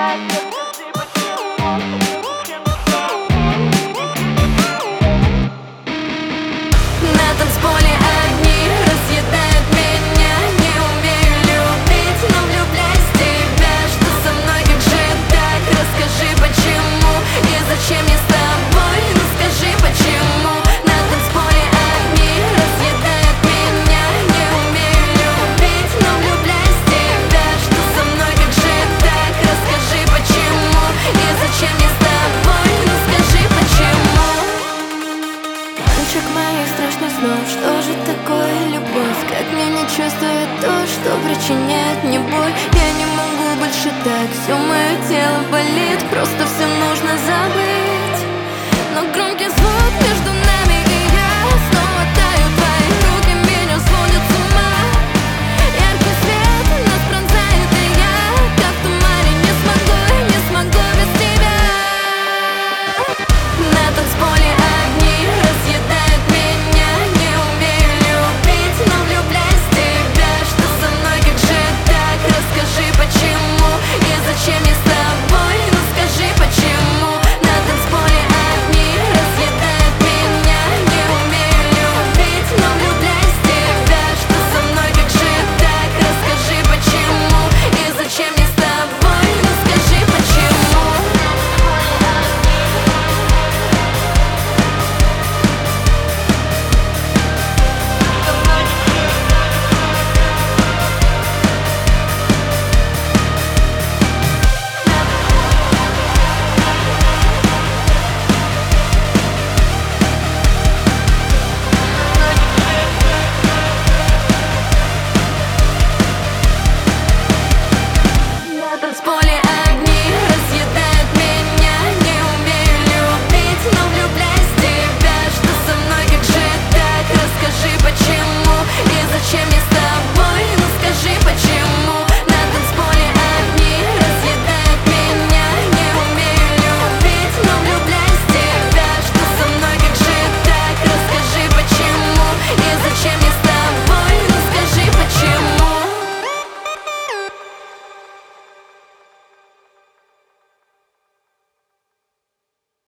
На танцполе одни разъедают меня. Не умею любить, но влюбляюсь в тебя. Что со мной, как же так? Расскажи, почему и зачем я с тобой? Ну скажи, почему? На танцполе одни разъедают меня. Не умею любить, но влюбляюсь в тебя. Что со мной, как же так? Расскажи, почему и зачем я с тобой? Ну скажи, почему? Мальчик моих страшных снов, что же такое любовь? Как мне не чувствует то, что причиняет мне боль? Я не могу больше так, все мое тело болит. Просто все нужно забыть. Но